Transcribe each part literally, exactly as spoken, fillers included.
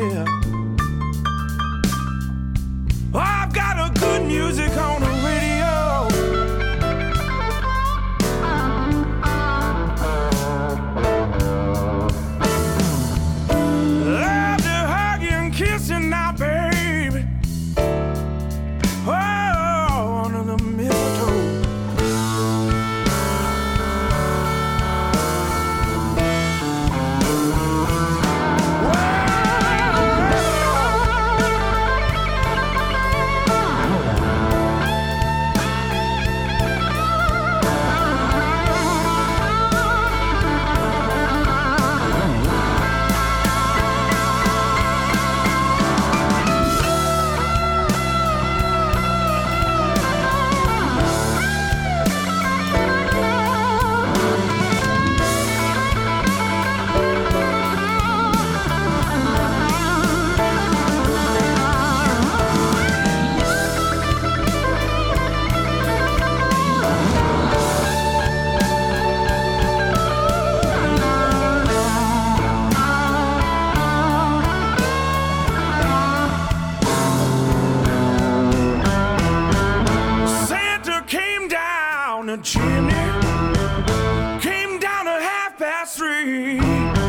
here. I've got a good music on the radio. Love to hug you and kiss you now, baby. Oh, under the mistletoe. The chimney came down at half past three.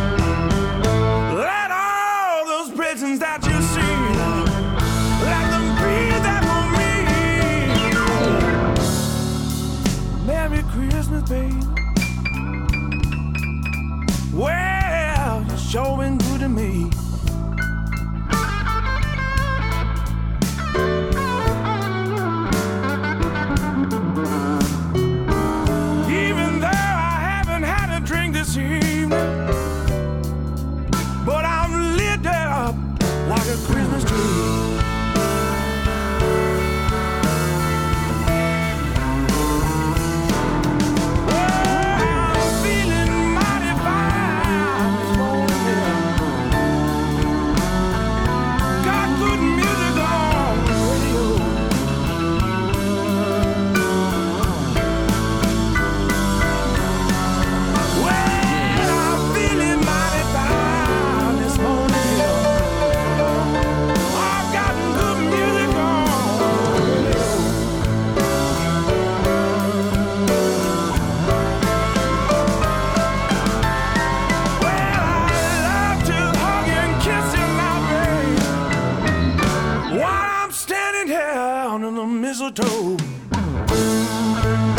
Let all those presents that you see, let them be there for me. Merry Christmas, baby. Well, you're sure been good to me. This evening, but I'm lit up like a Christmas tree. While I'm standing here under the mistletoe.